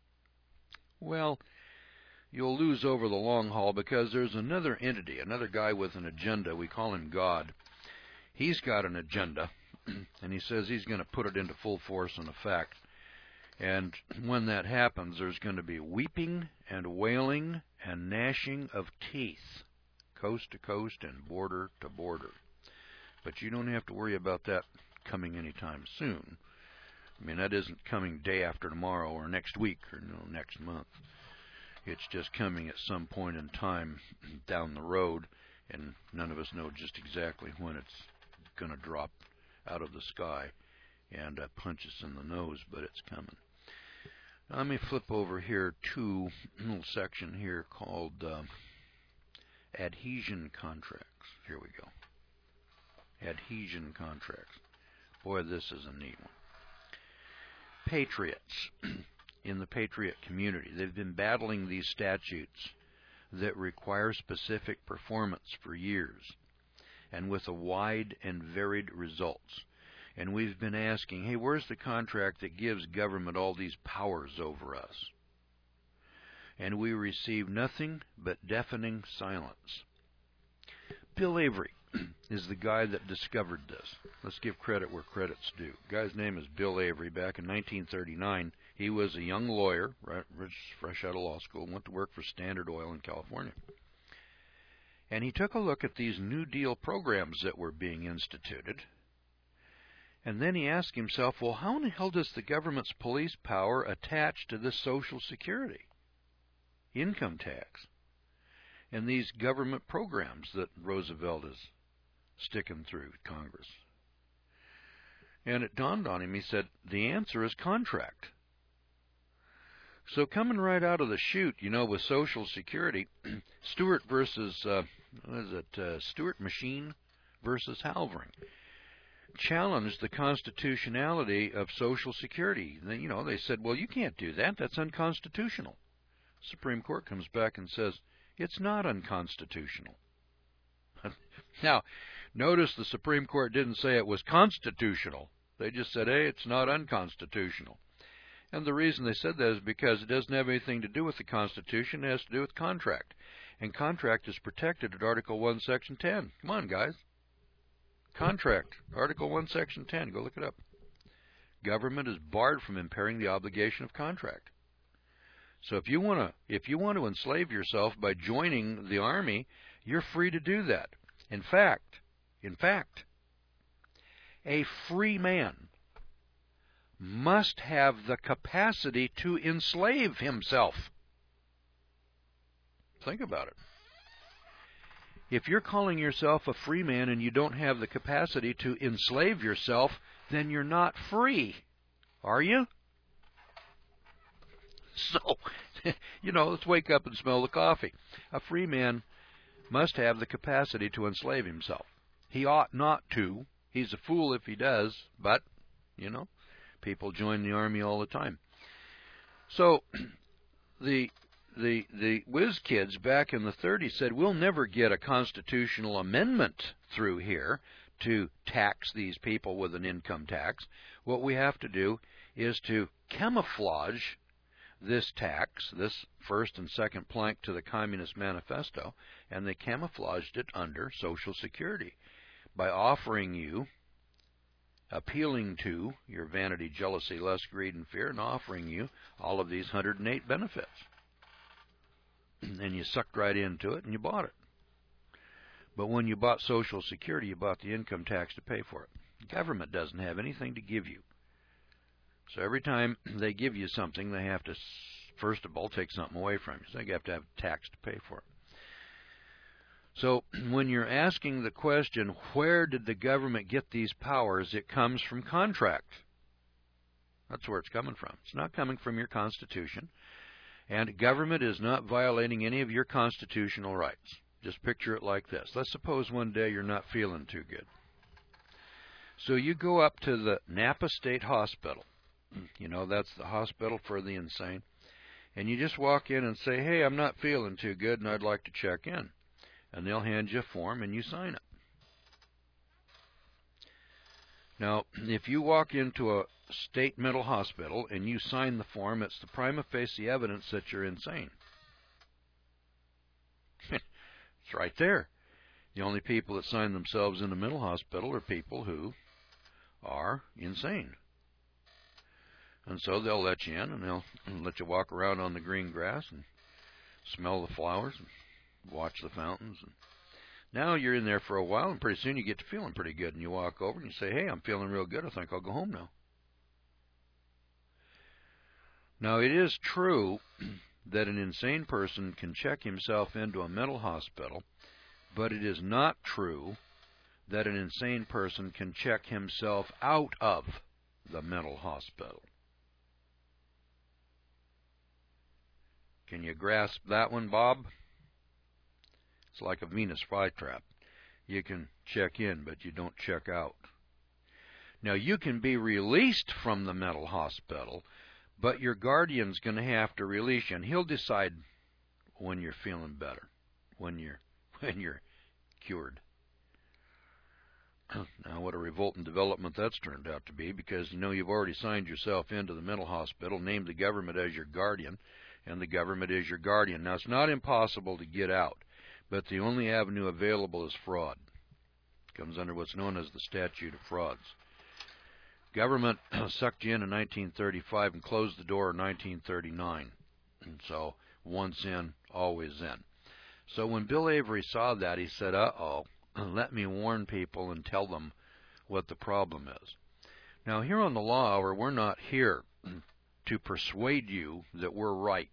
Well, you'll lose over the long haul because there's another entity, another guy with an agenda. We call him God. He's got an agenda, and he says he's going to put it into full force and effect. And when that happens, there's going to be weeping and wailing and gnashing of teeth, coast to coast and border to border. But you don't have to worry about that coming anytime soon. I mean, that isn't coming day after tomorrow or next week or you know, next month. It's just coming at some point in time down the road, and none of us know just exactly when it's going to drop out of the sky and uh, punch us in the nose, but it's coming. Now, let me flip over here to a little section here called uh, adhesion contracts. Here we go. Adhesion contracts. Boy, this is a neat one. Patriots in the patriot community, they've been battling these statutes that require specific performance for years and with a wide and varied results. And we've been asking, hey, where's the contract that gives government all these powers over us? And we receive nothing but deafening silence. Bill Avery is the guy that discovered this. Let's give credit where credit's due. The guy's name is Bill Avery. Back in nineteen thirty-nine, he was a young lawyer, right, fresh out of law school, went to work for Standard Oil in California. And he took a look at these New Deal programs that were being instituted, and then he asked himself, well, how in the hell does the government's police power attach to this Social Security, income tax, and these government programs that Roosevelt is sticking through Congress? And it dawned on him, he said, the answer is contract. So coming right out of the chute, you know, with Social Security, Stewart versus, uh, what is it, uh, Stewart Machine versus Halvering, challenged the constitutionality of Social Security. They, you know, they said, well, you can't do that. That's unconstitutional. Supreme Court comes back and says, it's not unconstitutional. Now, notice the Supreme Court didn't say it was constitutional. They just said, hey, it's not unconstitutional. And the reason they said that is because it doesn't have anything to do with the Constitution. It has to do with contract. And contract is protected at Article one, Section ten. Come on, guys. Contract, Article one, Section ten. Go look it up. Government is barred from impairing the obligation of contract. So if you want to if you want to enslave yourself by joining the Army, you're free to do that. In fact, in fact, a free man must have the capacity to enslave himself. Think about it. If you're calling yourself a free man and you don't have the capacity to enslave yourself, then you're not free, are you? So, you know, let's wake up and smell the coffee. A free man must have the capacity to enslave himself. He ought not to. He's a fool if he does, but, you know, people join the army all the time. So, the the the whiz kids back in the thirties said, we'll never get a constitutional amendment through here to tax these people with an income tax. What we have to do is to camouflage this tax, this first and second plank to the Communist Manifesto, and they camouflaged it under Social Security by offering you, appealing to your vanity, jealousy, lust, greed, and fear, and offering you all of these one hundred eight benefits. And you sucked right into it and you bought it. But when you bought Social Security, you bought the income tax to pay for it. The government doesn't have anything to give you. So every time they give you something, they have to, first of all, take something away from you. So they have to have tax to pay for it. So when you're asking the question, where did the government get these powers, it comes from contract. That's where it's coming from. It's not coming from your Constitution. And government is not violating any of your constitutional rights. Just picture it like this. Let's suppose one day you're not feeling too good. So you go up to the Napa State Hospital. You know, that's the hospital for the insane. And you just walk in and say, hey, I'm not feeling too good and I'd like to check in. And they'll hand you a form and you sign it. Now, if you walk into a state mental hospital and you sign the form, it's the prima facie evidence that you're insane. It's right there. The only people that sign themselves in a mental hospital are people who are insane. And so they'll let you in and they'll let you walk around on the green grass and smell the flowers and watch the fountains. And now you're in there for a while and pretty soon you get to feeling pretty good and you walk over and you say, hey, I'm feeling real good. I think I'll go home now. Now, it is true that an insane person can check himself into a mental hospital, but it is not true that an insane person can check himself out of the mental hospital. Can you grasp that one, Bob? It's like a Venus flytrap. You can check in, but you don't check out. Now, you can be released from the mental hospital, but your guardian's going to have to release you, and he'll decide when you're feeling better, when you're when you're cured. Now, what a revolting development that's turned out to be, because you know you've already signed yourself into the mental hospital, named the government as your guardian, and the government is your guardian. Now, it's not impossible to get out, but the only avenue available is fraud. It comes under what's known as the statute of frauds. Government sucked you in in nineteen thirty-five and closed the door in nineteen thirty-nine. And so once in, always in. So when Bill Avery saw that, he said, uh-oh, let me warn people and tell them what the problem is. Now, here on the Law Hour, we're not here to persuade you that we're right.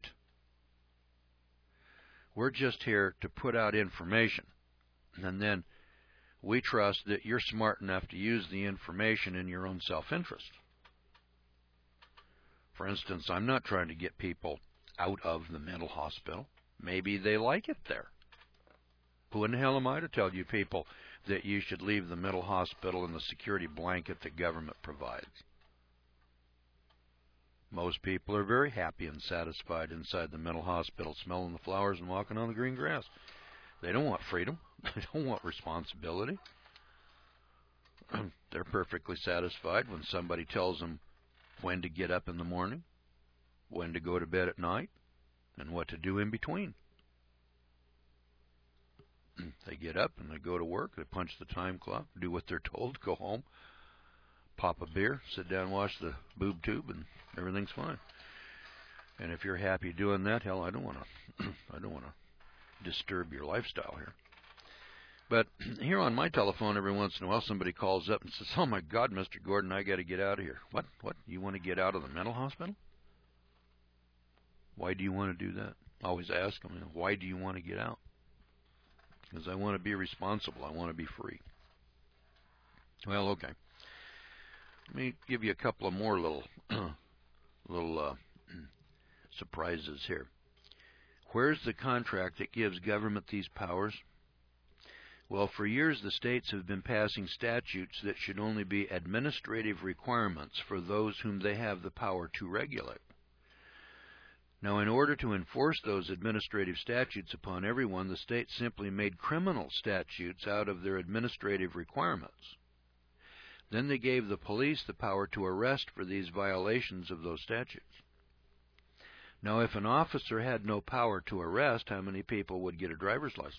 We're just here to put out information. And then we trust that you're smart enough to use the information in your own self-interest. For instance, I'm not trying to get people out of the mental hospital. Maybe they like it there. Who in the hell am I to tell you people that you should leave the mental hospital and the security blanket the government provides? Most people are very happy and satisfied inside the mental hospital, smelling the flowers and walking on the green grass. They don't want freedom. They don't want responsibility. They're perfectly satisfied when somebody tells them when to get up in the morning, when to go to bed at night, and what to do in between. They get up and they go to work, they punch the time clock, do what they're told, go home, pop a beer, sit down, wash the boob tube, and everything's fine. And if you're happy doing that, hell, I don't want to I don't want to disturb your lifestyle here. But here on my telephone, every once in a while, somebody calls up and says, oh, my God, Mister Gordon, I got to get out of here. What? What? You want to get out of the mental hospital? Why do you want to do that? I always ask them, why do you want to get out? Because I want to be responsible. I want to be free. Well, okay. Let me give you a couple of more little little uh, surprises here. Where's the contract that gives government these powers? Well, for years the states have been passing statutes that should only be administrative requirements for those whom they have the power to regulate. Now, in order to enforce those administrative statutes upon everyone, the states simply made criminal statutes out of their administrative requirements. Then they gave the police the power to arrest for these violations of those statutes. Now, if an officer had no power to arrest, how many people would get a driver's license?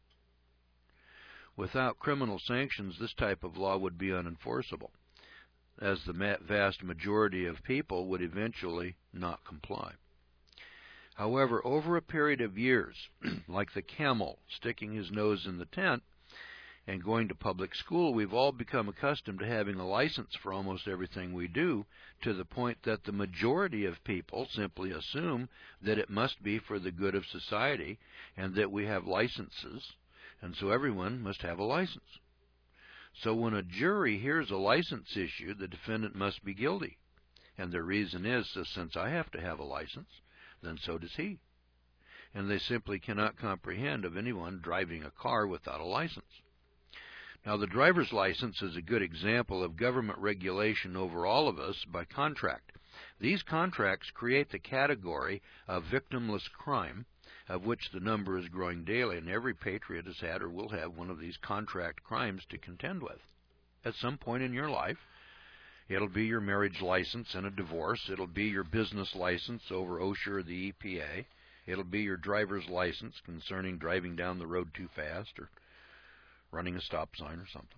Without criminal sanctions, this type of law would be unenforceable, as the vast majority of people would eventually not comply. However, over a period of years, like the camel sticking his nose in the tent and going to public school, we've all become accustomed to having a license for almost everything we do, to the point that the majority of people simply assume that it must be for the good of society and that we have licenses, and so everyone must have a license. So when a jury hears a license issue, the defendant must be guilty. And the reason is that since I have to have a license, then so does he. And they simply cannot comprehend of anyone driving a car without a license. Now, the driver's license is a good example of government regulation over all of us by contract. These contracts create the category of victimless crime, of which the number is growing daily, and every patriot has had or will have one of these contract crimes to contend with. At some point in your life, it'll be your marriage license and a divorce. It'll be your business license over OSHA or the E P A. It'll be your driver's license concerning driving down the road too fast or running a stop sign or something.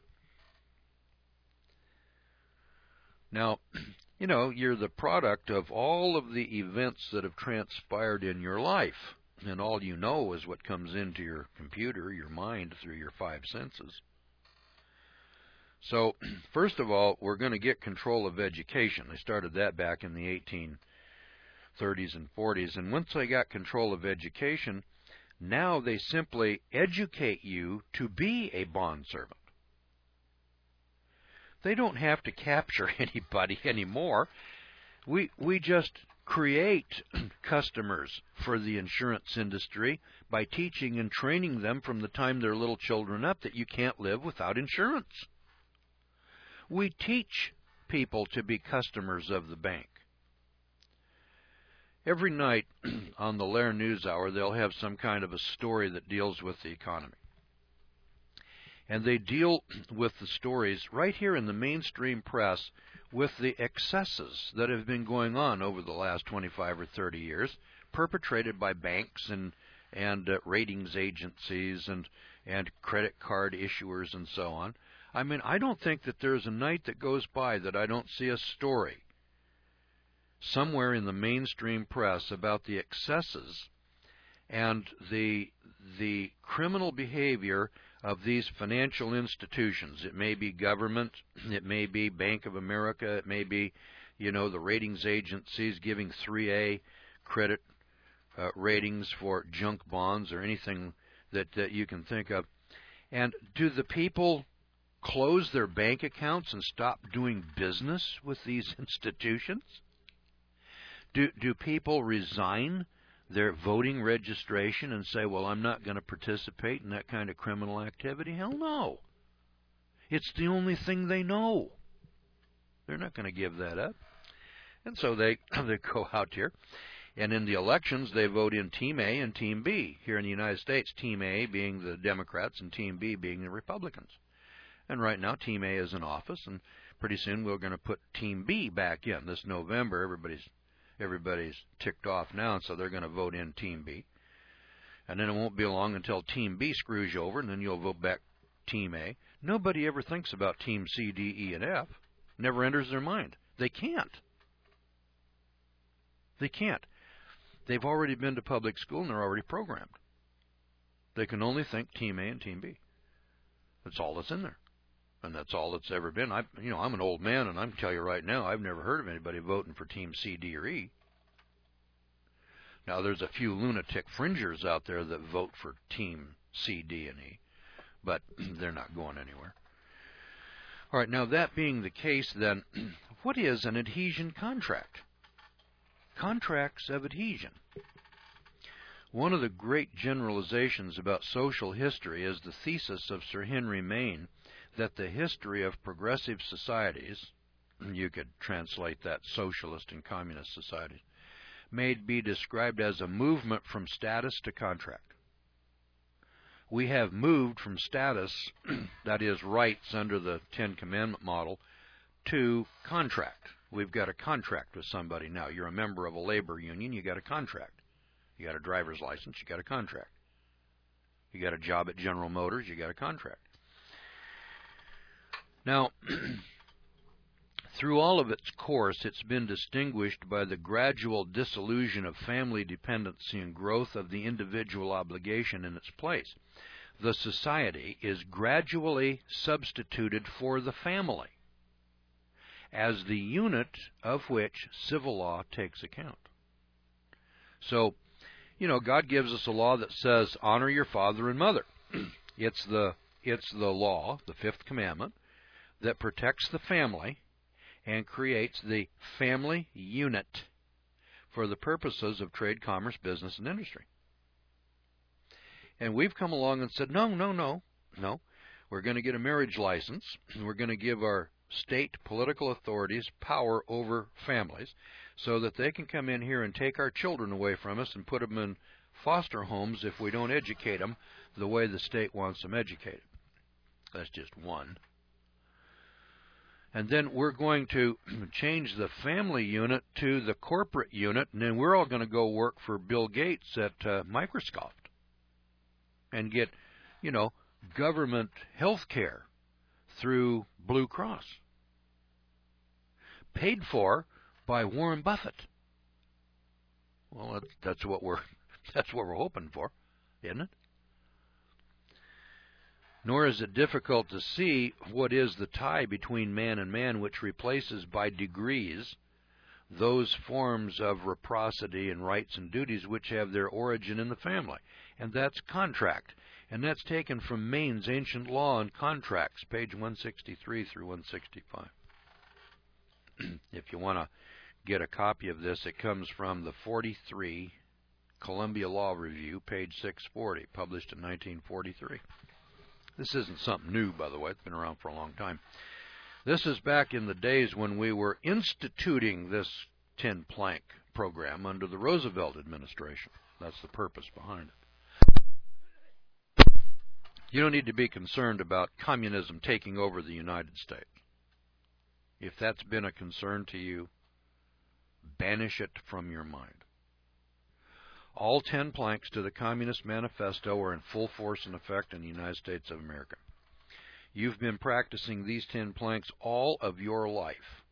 Now, you know, you're the product of all of the events that have transpired in your life, and all you know is what comes into your computer, your mind, through your five senses. So, first of all, we're going to get control of education. They started that back in the eighteen thirties and forties, and once they got control of education, now they simply educate you to be a bondservant. They don't have to capture anybody anymore. We we just create customers for the insurance industry by teaching and training them from the time they're little children up that you can't live without insurance. We teach people to be customers of the bank. Every night on the Lair News Hour, they'll have some kind of a story that deals with the economy. And they deal with the stories right here in the mainstream press with the excesses that have been going on over the last twenty-five or thirty years, perpetrated by banks and and uh, ratings agencies and and credit card issuers and so on. I mean, I don't think that there's a night that goes by that I don't see a story somewhere in the mainstream press about the excesses and the the criminal behavior of these financial institutions. It may be government, it may be Bank of America, it may be, you know, the ratings agencies giving three A credit uh, ratings for junk bonds or anything that, that you can think of. And do the people close their bank accounts and stop doing business with these institutions? Do, do people resign their voting registration and say, well, I'm not going to participate in that kind of criminal activity? Hell no. It's the only thing they know. They're not going to give that up. And so they, they go out here, and in the elections, they vote in Team A and Team B. Here in the United States, Team A being the Democrats and Team B being the Republicans. And right now, Team A is in office, and pretty soon we're going to put Team B back in. This November, everybody's everybody's ticked off now, so they're going to vote in Team B. And then it won't be long until Team B screws you over, and then you'll vote back Team A. Nobody ever thinks about Team C, D, E, and F. Never enters their mind. They can't. They can't. They've already been to public school, and they're already programmed. They can only think Team A and Team B. That's all that's in there. And that's all it's ever been. I, you know, I'm an old man, and I can tell you right now, I've never heard of anybody voting for Team C, D, or E. Now, there's a few lunatic fringers out there that vote for Team C, D, and E, but they're not going anywhere. All right, now that being the case, then, what is an adhesion contract? contracts of adhesion. One of the great generalizations about social history is the thesis of Sir Henry Maine that the history of progressive societies, you could translate that socialist and communist societies, may be described as a movement from status to contract. We have moved from status, that is rights under the Ten Commandment model, to contract. We've got a contract with somebody now. You're a member of a labor union, you got a contract. You got a driver's license, you got a contract. You got a job at General Motors, you got a contract. Now, through all of its course, it's been distinguished by the gradual dissolution of family dependency and growth of the individual obligation in its place. The society is gradually substituted for the family as the unit of which civil law takes account. So, you know, God gives us a law that says, honor your father and mother. It's the, it's the law, the fifth commandment, that protects the family and creates the family unit for the purposes of trade, commerce, business, and industry. And we've come along and said, no, no, no, no. We're going to get a marriage license, and we're going to give our state political authorities power over families so that they can come in here and take our children away from us and put them in foster homes if we don't educate them the way the state wants them educated. That's just one. And then we're going to change the family unit to the corporate unit, and then we're all going to go work for Bill Gates at uh, Microsoft and get, you know, government health care through Blue Cross, paid for by Warren Buffett. Well, that's, that's what we're that's what we're hoping for, isn't it? Nor is it difficult to see what is the tie between man and man, which replaces by degrees those forms of reciprocity and rights and duties which have their origin in the family. And that's contract. And that's taken from Maine's Ancient Law on Contracts, page one sixty-three through one sixty-five. If you want to get a copy of this, it comes from the forty-three Columbia Law Review, page six forty, published in nineteen forty-three. This isn't something new, by the way. It's been around for a long time. This is back in the days when we were instituting this ten plank program under the Roosevelt administration. That's the purpose behind it. You don't need to be concerned about communism taking over the United States. If that's been a concern to you, banish it from your mind. All ten planks to the Communist Manifesto are in full force and effect in the United States of America. You've been practicing these ten planks all of your life.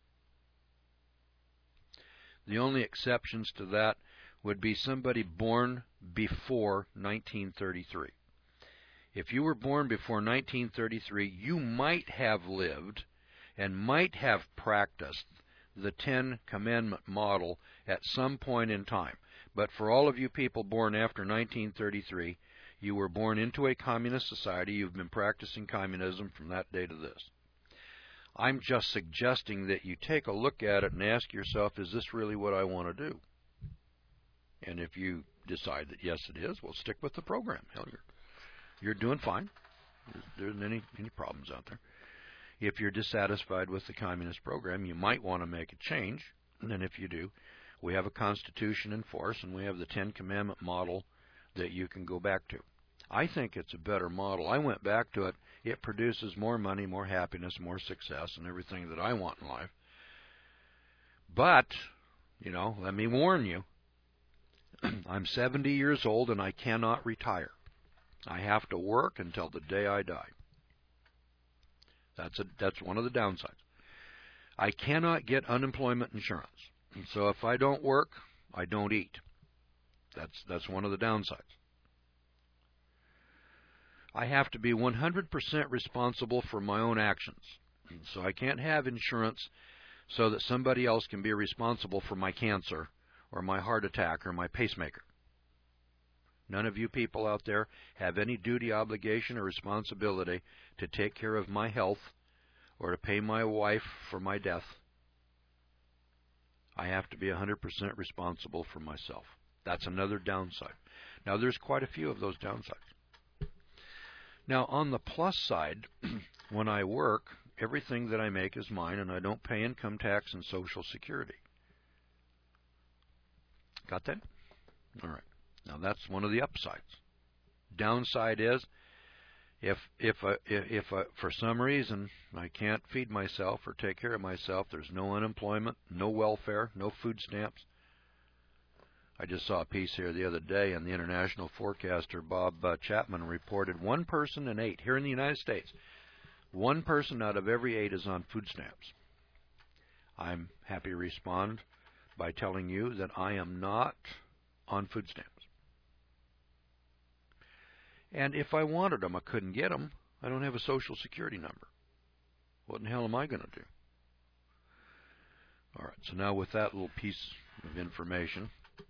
The only exceptions to that would be somebody born before nineteen thirty-three. If you were born before nineteen thirty-three, you might have lived and might have practiced the Ten Commandment model at some point in time. But for all of you people born after nineteen thirty-three, you were born into a communist society. You've been practicing communism from that day to this. I'm just suggesting that you take a look at it and ask yourself, is this really what I want to do? And if you decide that yes, it is, well, stick with the program. Hell, you're, you're doing fine. There isn't any, any problems out there. If you're dissatisfied with the communist program, you might want to make a change. And if you do, we have a constitution in force, and we have the Ten Commandment model that you can go back to. I think it's a better model. I went back to it. It produces more money, more happiness, more success, and everything that I want in life. But, you know, let me warn you, I'm seventy years old and I cannot retire. I have to work until the day I die. That's a, that's one of the downsides. I cannot get unemployment insurance. And so if I don't work, I don't eat. That's that's one of the downsides. I have to be one hundred percent responsible for my own actions. And so I can't have insurance so that somebody else can be responsible for my cancer or my heart attack or my pacemaker. None of you people out there have any duty, obligation, or responsibility to take care of my health or to pay my wife for my death. I have to be one hundred percent responsible for myself. That's another downside. Now, there's quite a few of those downsides. Now, on the plus side, when I work, everything that I make is mine, and I don't pay income tax and Social Security. Got that? All right. Now, that's one of the upsides. Downside is, if if I, if I, for some reason I can't feed myself or take care of myself, there's no unemployment, no welfare, no food stamps. I just saw a piece here the other day, and the international forecaster Bob uh, Chapman reported one person in eight here in the United States, one person out of every eight is on food stamps. I'm happy to respond by telling you that I am not on food stamps. And if I wanted them, I couldn't get them. I don't have a Social Security number. What in the hell am I going to do? All right, so now with that little piece of information,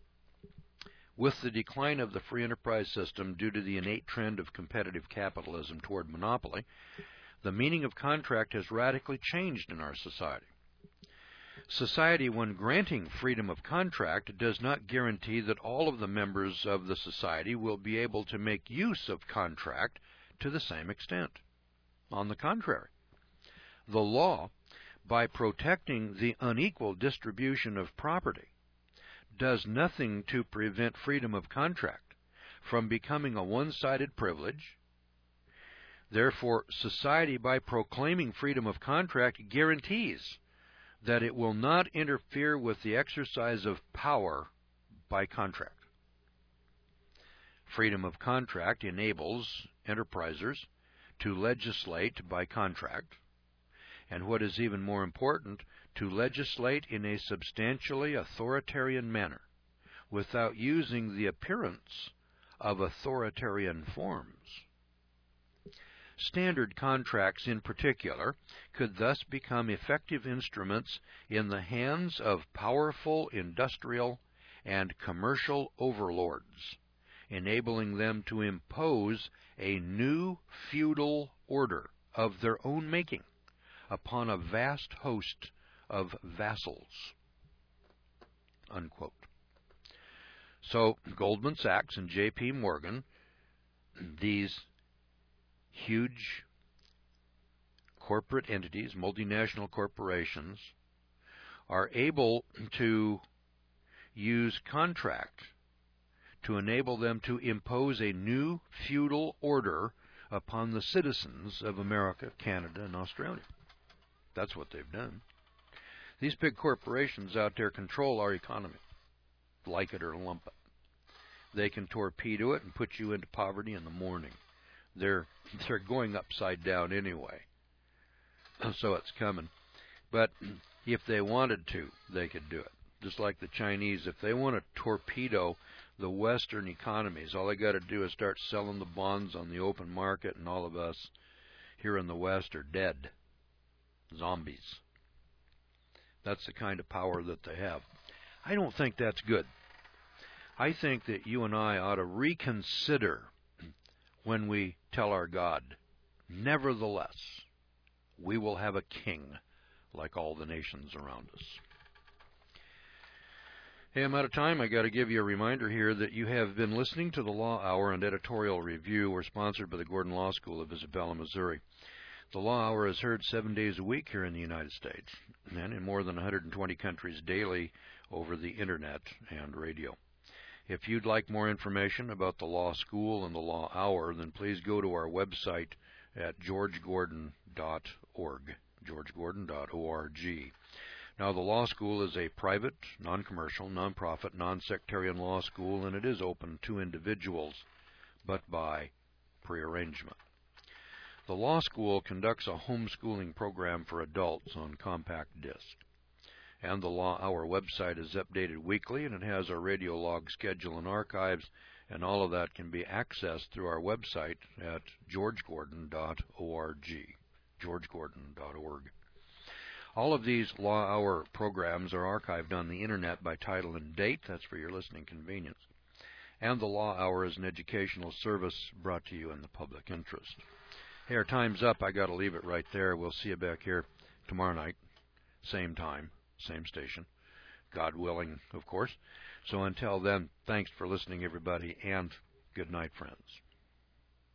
with the decline of the free enterprise system due to the innate trend of competitive capitalism toward monopoly, the meaning of contract has radically changed in our society. Society, when granting freedom of contract, does not guarantee that all of the members of the society will be able to make use of contract to the same extent. On the contrary, the law, by protecting the unequal distribution of property, does nothing to prevent freedom of contract from becoming a one-sided privilege. Therefore, society, by proclaiming freedom of contract, guarantees that it will not interfere with the exercise of power by contract. Freedom of contract enables enterprisers to legislate by contract, and what is even more important, to legislate in a substantially authoritarian manner without using the appearance of authoritarian forms. Standard contracts, in particular, could thus become effective instruments in the hands of powerful industrial and commercial overlords, enabling them to impose a new feudal order of their own making upon a vast host of vassals. Unquote. So Goldman Sachs and J P Morgan, these huge corporate entities, multinational corporations, are able to use contract to enable them to impose a new feudal order upon the citizens of America, Canada, and Australia. That's what they've done. These big corporations out there control our economy, like it or lump it. They can torpedo it and put you into poverty in the morning. They're they're going upside down anyway, so it's coming. But if they wanted to, they could do it. Just like the Chinese, if they want to torpedo the Western economies, all they got to do is start selling the bonds on the open market, and all of us here in the West are dead. Zombies. That's the kind of power that they have. I don't think that's good. I think that you and I ought to reconsider when we tell our God, nevertheless, we will have a king like all the nations around us. Hey, I'm out of time. I got to give you a reminder here that you have been listening to the Law Hour and Editorial Review. We're sponsored by the Gordon Law School of Isabella, Missouri. The Law Hour is heard seven days a week here in the United States and in more than one hundred twenty countries daily over the Internet and radio. If you'd like more information about the Law School and the Law Hour, then please go to our website at george gordon dot org, george gordon dot org. Now, the Law School is a private, non-commercial, non-profit, non-sectarian law school, and it is open to individuals, but by prearrangement. The Law School conducts a homeschooling program for adults on compact disc. And the Law Hour website is updated weekly, and it has our radio log schedule and archives, and all of that can be accessed through our website at george gordon dot org, george gordon dot org. All of these Law Hour programs are archived on the Internet by title and date. That's for your listening convenience. And the Law Hour is an educational service brought to you in the public interest. Hey, our time's up. I got to leave it right there. We'll see you back here tomorrow night, same time, same station. God willing, of course. So until then, thanks for listening, everybody, and good night, friends.